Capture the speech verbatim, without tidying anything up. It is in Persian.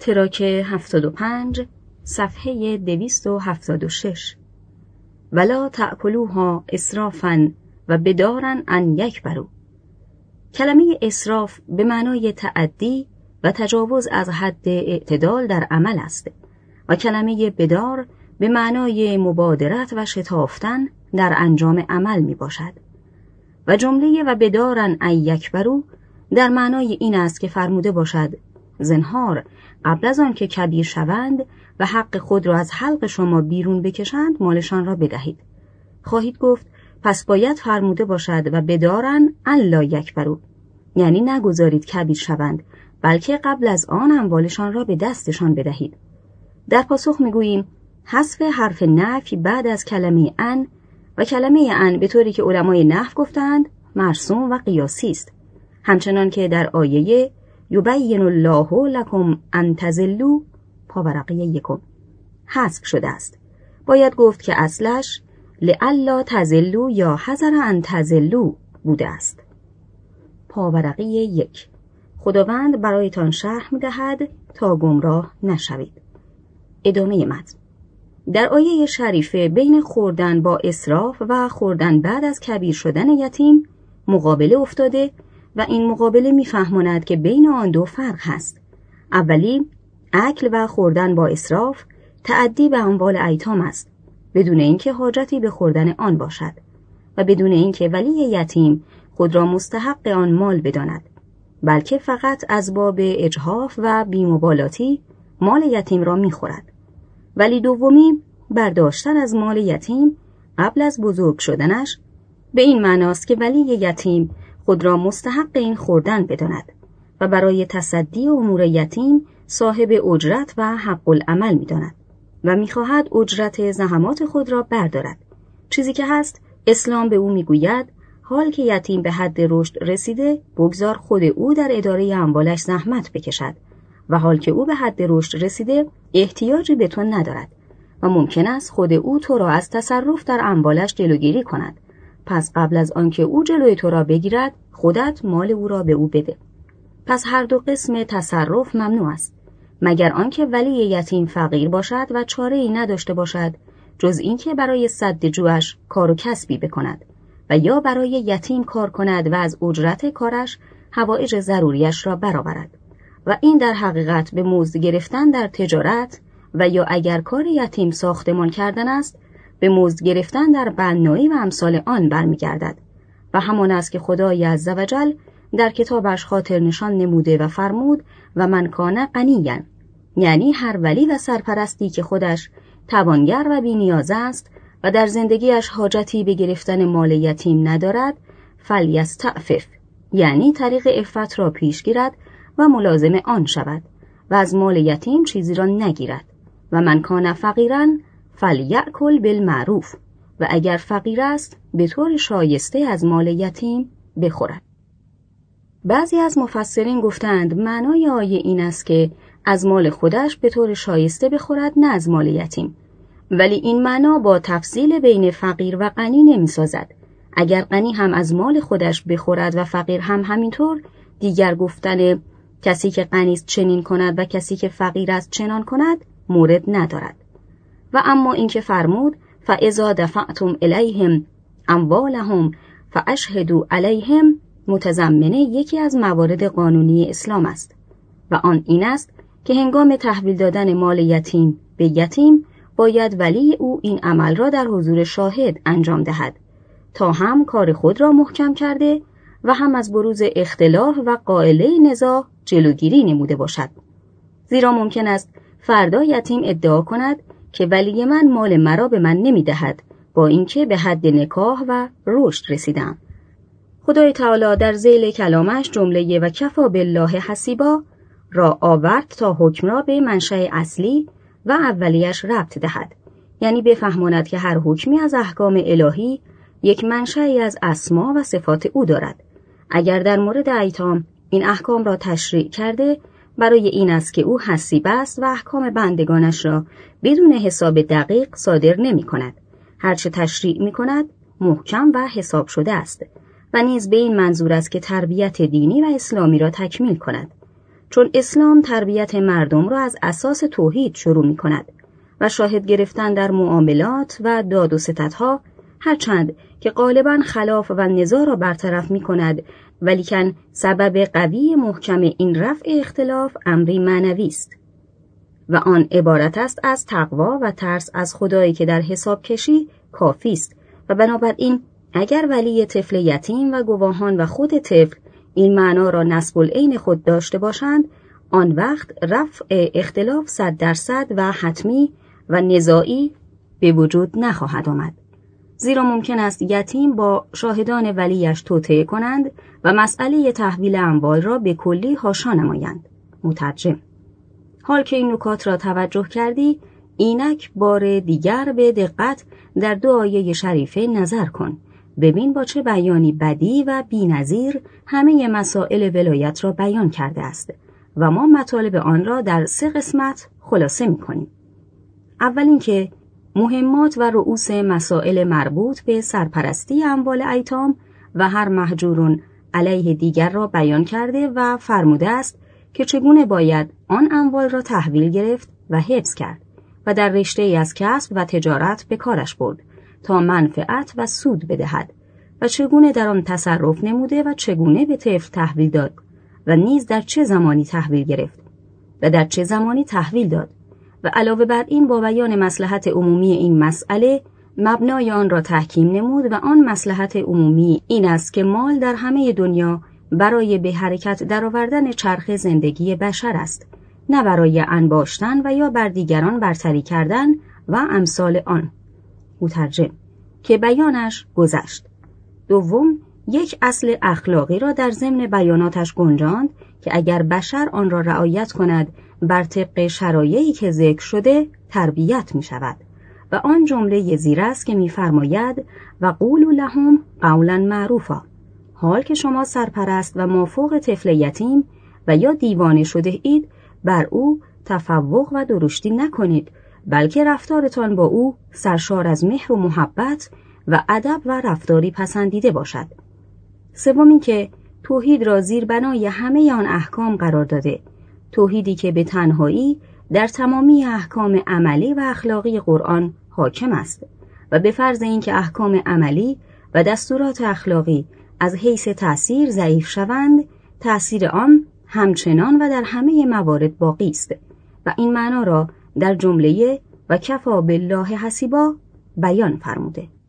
تراک هفتاد و پنج صفحه دویست و هفتاد و شش. ولا تأکلوها اسرافا و بدارا ان یکبروا. کلمه اسراف به معنای تعدی و تجاوز از حد اعتدال در عمل است و کلمه بدار به معنای مبادرت و شتافتن در انجام عمل می باشد. و جمله و بدارن ان یکبروا در معنای این است که فرموده باشد زنهار قبل از آن که کبیر شوند و حق خود را از حلق شما بیرون بکشند مالشان را بدهید. خواهید گفت پس باید فرموده باشد و بدارن ان لا یکبروا، یعنی نگذارید کبیر شوند بلکه قبل از آن اموالشان را به دستشان بدهید. در پاسخ میگوییم حذف حرف نفی بعد از کلمه ان و کلمه ان به طوری که علمای نحو گفتند مرسوم و قیاسی است، همچنان که در آیه یبین الله لکم ان تضلوا پاورقی یکم حذف شده است. باید گفت که اصلش لئلا تضلوا یا حذر ان تضلوا بوده است. پاورقی یک. خداوند برایتان شرح می‌دهد تا گمراه نشوید. ادامه متن. در آیه شریفه بین خوردن با اسراف و خوردن بعد از کبیر شدن یتیم مقابله افتاده و این مقابله می‌فهماند که بین آن دو فرق هست. اولی اکل و خوردن با اسراف تعدی به اموال ایتام است بدون اینکه حاجتی به خوردن آن باشد و بدون اینکه ولی یتیم خود را مستحق آن مال بداند، بلکه فقط از باب اجحاف و بی‌مبالاتی مال یتیم را می‌خورد. ولی دومی برداشتن از مال یتیم قبل از بزرگ شدنش به این معناست که ولی یتیم خود را مستحق این خوردن بداند و برای تصدی امور یتیم صاحب اجرت و حق العمل می‌داند و می‌خواهد اجرت زحمات خود را بردارد. چیزی که هست اسلام به او می‌گوید حال که یتیم به حد رشد رسیده بگذار خود او در اداره اموالش زحمت بکشد و حال که او به حد رشد رسیده احتیاجی به تو ندارد و ممکن است خود او تو را از تصرف در اموالش جلوگیری کند. پس قبل از آنکه او جلوی تو را بگیرد خودت مال او را به او بده. پس هر دو قسم تصرف ممنوع است مگر آنکه ولی یتیم فقیر باشد و چاره‌ای نداشته باشد جز اینکه برای سد جوعش کار و کسبی بکند و یا برای یتیم کار کند و از اجرت کارش حوائج ضروریش را برآورد و این در حقیقت به مزد گرفتن در تجارت و یا اگر کار یتیم ساختمان کردن است به مزد گرفتن در بنایی و امثال آن برمیگردد و همان است که خدای عزوجل در کتابش خاطر نشان نموده و فرمود و من کان غنیاً، یعنی هر ولی و سرپرستی که خودش توانگر و بی‌نیاز است و در زندگیش حاجتی به گرفتن مال یتیم ندارد فلیستعفف، یعنی طریق عفت را پیش گیرد و ملازم آن شود و از مال یتیم چیزی را نگیرد و من کان فقیراً فلیأکل بالمعروف، و اگر فقیر است به طور شایسته از مال یتیم بخورد. بعضی از مفسرین گفتند معنای آیه این است که از مال خودش به طور شایسته بخورد نه از مال یتیم، ولی این معنا با تفصیل بین فقیر و غنی نمی سازد. اگر غنی هم از مال خودش بخورد و فقیر هم همینطور، دیگر گفتن کسی که غنی است چنین کند و کسی که فقیر است چنان کند مورد ندارد. و اما اینکه فرمود فاذا دفعتم الیهم اموالهم فاشهدوا علیهم متضمنه یکی از موارد قانونی اسلام است و آن این است که هنگام تحویل دادن مال یتیم به یتیم باید ولی او این عمل را در حضور شاهد انجام دهد تا هم کار خود را محکم کرده و هم از بروز اختلاف و قائله نزاع جلوگیری نموده باشد. زیرا ممکن است فردا یتیم ادعا کند که ولی من مال مرا به من نمی دهد با اینکه به حد نکاح و رشد رسیدم. خدای تعالی در ذیل کلامش جمله و کفا بالله حسیبا را آورد تا حکم را به منشأ اصلی و اولیش ربط دهد، یعنی بفهماند که هر حکمی از احکام الهی یک منشأی از اسما و صفات او دارد. اگر در مورد ایتام این احکام را تشریع کرده برای این است که او حسیب است و احکام بندگانش را بدون حساب دقیق صادر نمی کند. هرچه تشریع می کند محکم و حساب شده است و نیز به این منظور است که تربیت دینی و اسلامی را تکمیل کند. چون اسلام تربیت مردم را از اساس توحید شروع می کند و شاهد گرفتن در معاملات و داد و ستدها هرچند که غالباً خلاف و نزاع را برطرف می کند، ولیکن سبب قوی محکم این رفع اختلاف امری معنوی است و آن عبارت است از تقوا و ترس از خدایی که در حساب کشی کافی است و بنابراین اگر ولی طفل یتیم و گواهان و خود طفل این معنا را نصب العین خود داشته باشند، آن وقت رفع اختلاف صد درصد و حتمی و نزاعی به وجود نخواهد آمد، زیرا ممکن است یتیم با شاهدان ولیش توطئه کنند و مسئله تحویل اموال را به کلی حاشا نمایند. مترجم: حال که این نکات را توجه کردی، اینک بار دیگر به دقت در دو آیه شریفه نظر کن. ببین با چه بیانی بدیع و بی‌نظیر همه مسائل ولایت را بیان کرده است و ما مطالب آن را در سه قسمت خلاصه می کنیم. اول اینکه مهمات و رؤوس مسائل مربوط به سرپرستی اموال ایتام و هر محجور علیه دیگر را بیان کرده و فرموده است که چگونه باید آن اموال را تحویل گرفت و حفظ کرد و در رشته‌ای از کسب و تجارت به کارش برد تا منفعت و سود بدهد و چگونه در آن تصرف نموده و چگونه به طفل تحویل داد و نیز در چه زمانی تحویل گرفت و در چه زمانی تحویل داد و علاوه بر این با بیان مصلحت عمومی این مسئله مبنای آن را تحکیم نمود و آن مصلحت عمومی این است که مال در همه دنیا برای به حرکت درآوردن چرخ زندگی بشر است، نه برای انباشتن و یا بر دیگران برتری کردن و امثال آن. مترجم: که بیانش گذشت. دوم، یک اصل اخلاقی را در ضمن بیاناتش گنجاند که اگر بشر آن را رعایت کند بر طبق شرایطی که ذکر شده تربیت می شود و آن جمله زیر است که می فرماید و قولوا لهم قولا معروفا. حال که شما سرپرست و مافوق طفل یتیم و یا دیوانه شده اید، بر او تفوق و درشتی نکنید، بلکه رفتارتان با او سرشار از مهر و محبت و ادب و رفتاری پسندیده باشد. سوم این که توحید را زیربنای همه آن احکام قرار داده، توحیدی که به تنهایی در تمامی احکام عملی و اخلاقی قرآن حاکم است و به فرض اینکه احکام عملی و دستورات اخلاقی از حیث تأثیر ضعیف شوند، تأثیر آن همچنان و در همه موارد باقی است و این معنا را در جمله و کفا بالله حسیبا بیان فرموده.